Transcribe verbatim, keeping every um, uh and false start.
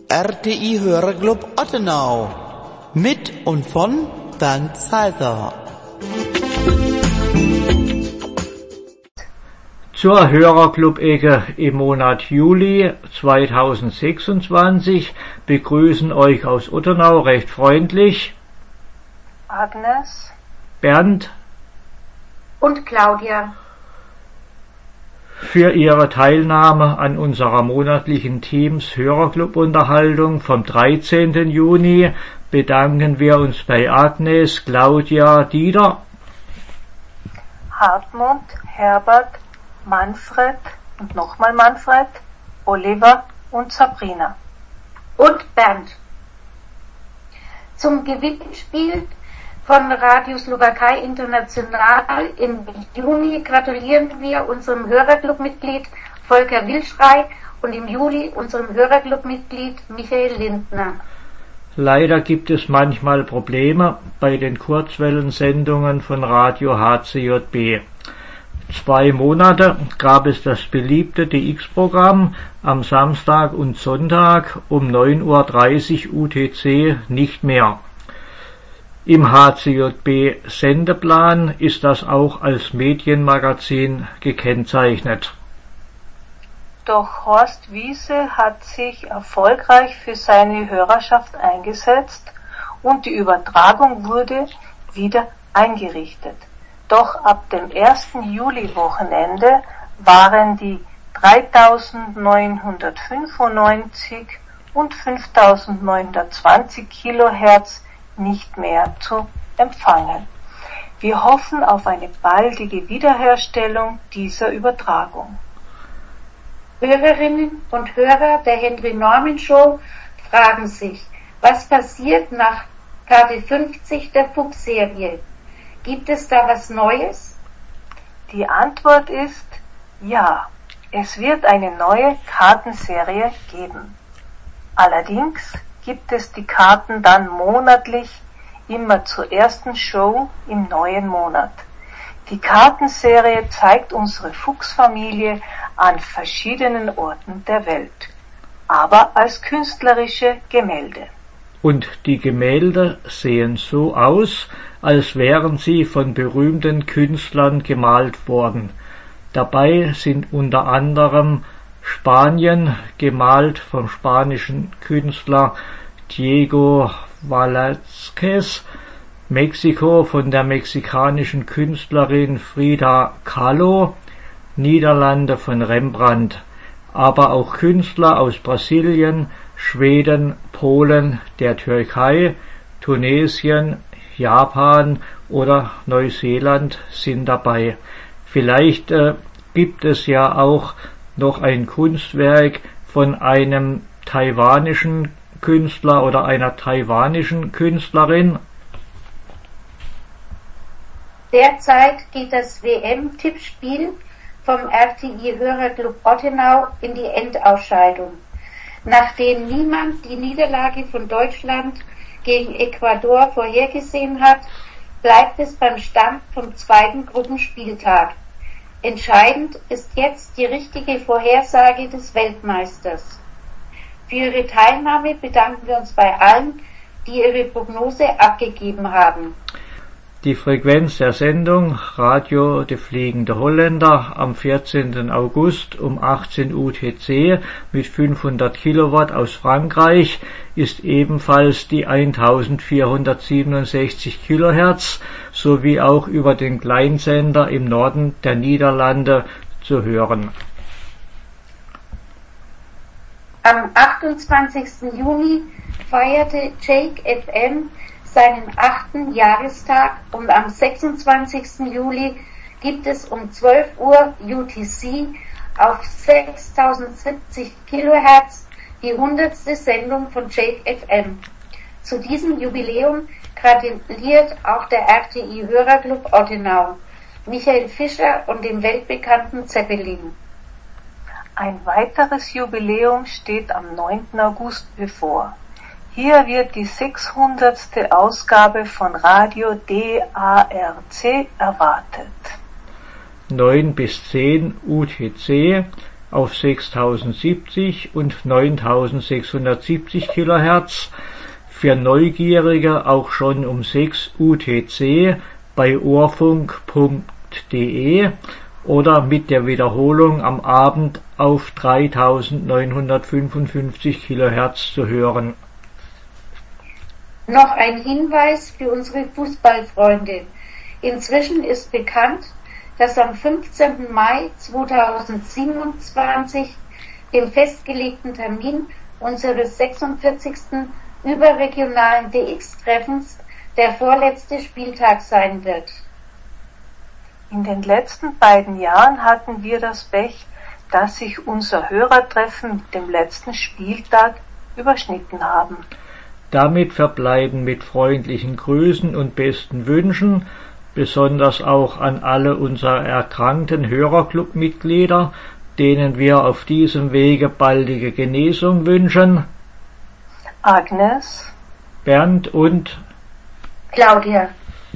R T I Hörerclub Ottenau. Mit und von Bernd Salter. Zur Hörerclub-Ecke im Monat Juli zweitausendsechsundzwanzig begrüßen euch aus Ottenau recht freundlich Agnes, Bernd und Claudia. Für ihre Teilnahme an unserer monatlichen Teams Hörerclub-Unterhaltung vom dreizehnten Juni bedanken wir uns bei Agnes, Claudia, Dieter, Hartmut, Herbert, Manfred und nochmal Manfred, Oliver und Sabrina. Und Bernd. Zum Gewinnspiel von Radio Slowakei International im Juni gratulieren wir unserem Hörerclub-Mitglied Volker Wilschrei und im Juli unserem Hörerclub-Mitglied Michael Lindner. Leider gibt es manchmal Probleme bei den Kurzwellensendungen von Radio H C J B. Zwei Monate gab es das beliebte D X-Programm am Samstag und Sonntag um neun Uhr dreißig U T C nicht mehr. Im H C J B-Sendeplan ist das auch als Medienmagazin gekennzeichnet. Doch Horst Wiese hat sich erfolgreich für seine Hörerschaft eingesetzt und die Übertragung wurde wieder eingerichtet. Doch ab dem ersten Juli-Wochenende waren die dreitausendneunhundertfünfundneunzig und fünftausendneunhundertzwanzig Kilohertz nicht mehr zu empfangen. Wir hoffen auf eine baldige Wiederherstellung dieser Übertragung. Hörerinnen und Hörer der Henry Norman Show fragen sich, was passiert nach K D fünfzig der Fuchs-Serie? Gibt es da was Neues? Die Antwort ist ja, es wird eine neue Kartenserie geben. Allerdings gibt es die Karten dann monatlich immer zur ersten Show im neuen Monat. Die Kartenserie zeigt unsere Fuchsfamilie an verschiedenen Orten der Welt, aber als künstlerische Gemälde. Und die Gemälde sehen so aus, als wären sie von berühmten Künstlern gemalt worden. Dabei sind unter anderem Spanien, gemalt vom spanischen Künstler Diego Velázquez, Mexiko von der mexikanischen Künstlerin Frida Kahlo, Niederlande von Rembrandt, aber auch Künstler aus Brasilien, Schweden, Polen, der Türkei, Tunesien, Japan oder Neuseeland sind dabei. Vielleicht äh, gibt es ja auch noch ein Kunstwerk von einem taiwanischen Künstler oder einer taiwanischen Künstlerin. Derzeit geht das W M-Tippspiel vom R T I Hörerclub Ottenau in die Endausscheidung. Nachdem niemand die Niederlage von Deutschland gegen Ecuador vorhergesehen hat, bleibt es beim Stand vom zweiten Gruppenspieltag. Entscheidend ist jetzt die richtige Vorhersage des Weltmeisters. Für Ihre Teilnahme bedanken wir uns bei allen, die ihre Prognose abgegeben haben. Die Frequenz der Sendung Radio De Fliegende Holländer am vierzehnten August um achtzehn U T C mit fünfhundert Kilowatt aus Frankreich ist ebenfalls die eintausendvierhundertsiebenundsechzig Kilohertz sowie auch über den Kleinsender im Norden der Niederlande zu hören. Am achtundzwanzigsten Juni feierte Jake F M seinen achten Jahrestag und am sechsundzwanzigsten Juli gibt es um zwölf Uhr U T C auf sechstausendsiebzig Kilohertz die hundertste Sendung von Jake F M. Zu diesem Jubiläum gratuliert auch der R T I Hörerclub Ottenau, Michael Fischer und dem weltbekannten Zeppelin. Ein weiteres Jubiläum steht am neunten August bevor. Hier wird die sechshundertste Ausgabe von Radio D A R C erwartet. neun bis zehn U T C auf sechstausendsiebzig und neuntausendsechshundertsiebzig Kilohertz, für Neugierige auch schon um sechs U T C bei ohrfunk punkt de oder mit der Wiederholung am Abend auf dreitausendneunhundertfünfundfünfzig Kilohertz zu hören. Noch ein Hinweis für unsere Fußballfreunde. Inzwischen ist bekannt, dass am fünfzehnten Mai zweitausendsiebenundzwanzig, dem festgelegten Termin unseres sechsundvierzigsten überregionalen D X-Treffens, der vorletzte Spieltag sein wird. In den letzten beiden Jahren hatten wir das Pech, dass sich unser Hörertreffen mit dem letzten Spieltag überschnitten haben. Damit verbleiben mit freundlichen Grüßen und besten Wünschen, besonders auch an alle unsere erkrankten Hörerclub-Mitglieder, denen wir auf diesem Wege baldige Genesung wünschen, Agnes, Bernd und Claudia.